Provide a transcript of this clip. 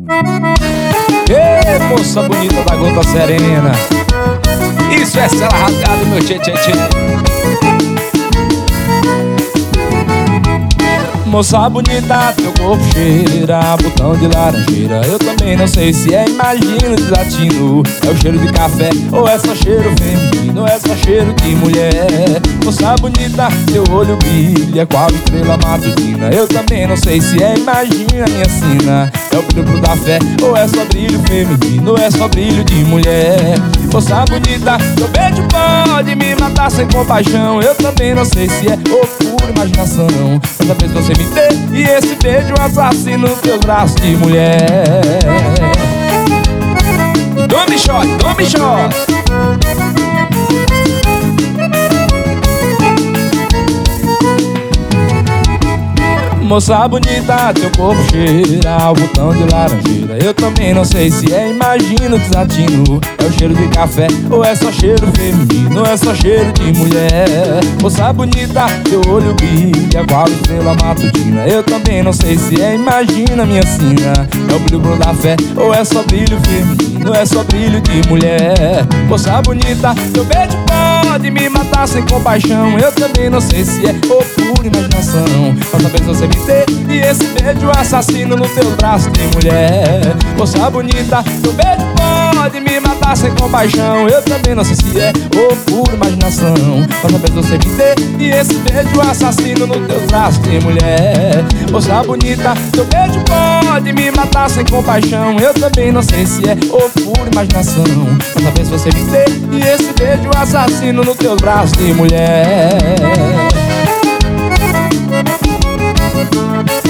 Ei, moça bonita da gota serena, isso é cela rasgada, meu tchê tchê tchê. Moça bonita, teu corpo cheira botão de laranjeira. Eu também não sei se é imagino desatino. É o cheiro de café ou é só cheiro feminino, ou é só cheiro de mulher. Moça bonita, teu olho brilha qual estrela matutina. Eu também não sei se é imagina minha sina. É o brilho da fé ou é só brilho feminino, ou é só brilho de mulher. Moça bonita, teu beijo pode me matar sem compaixão. Eu também não sei se é pura imaginação. Quanta vez você me deu e esse beijo assassino nos teus braços de mulher. Tome shot, tome shot. Moça bonita, teu corpo cheira o botão de laranjeira. Eu também não sei se é imagino desatino. É o cheiro de café ou é só cheiro feminino, ou é só cheiro de mulher. Moça bonita, teu olho brilha qual estrela matutina. Eu também não sei se é imagina minha sina. É o brilho da fé ou é só brilho feminino, ou é só brilho de mulher. Moça bonita, teu beijo pode me matar sem compaixão. Eu também não sei se é pura imaginação. Quanta vez você me deu e esse beijo assassino no teu braço de mulher. Moça bonita, teu beijo pode me matar sem compaixão. Eu também não sei se é pura imaginação. Quanta vez você me deu e esse beijo assassino no teu braço de mulher. Moça bonita, teu beijo pode me matar sem compaixão. Eu também não sei se é pura imaginação. Quanta vez você me deu e esse beijo assassino no teu braço de mulher.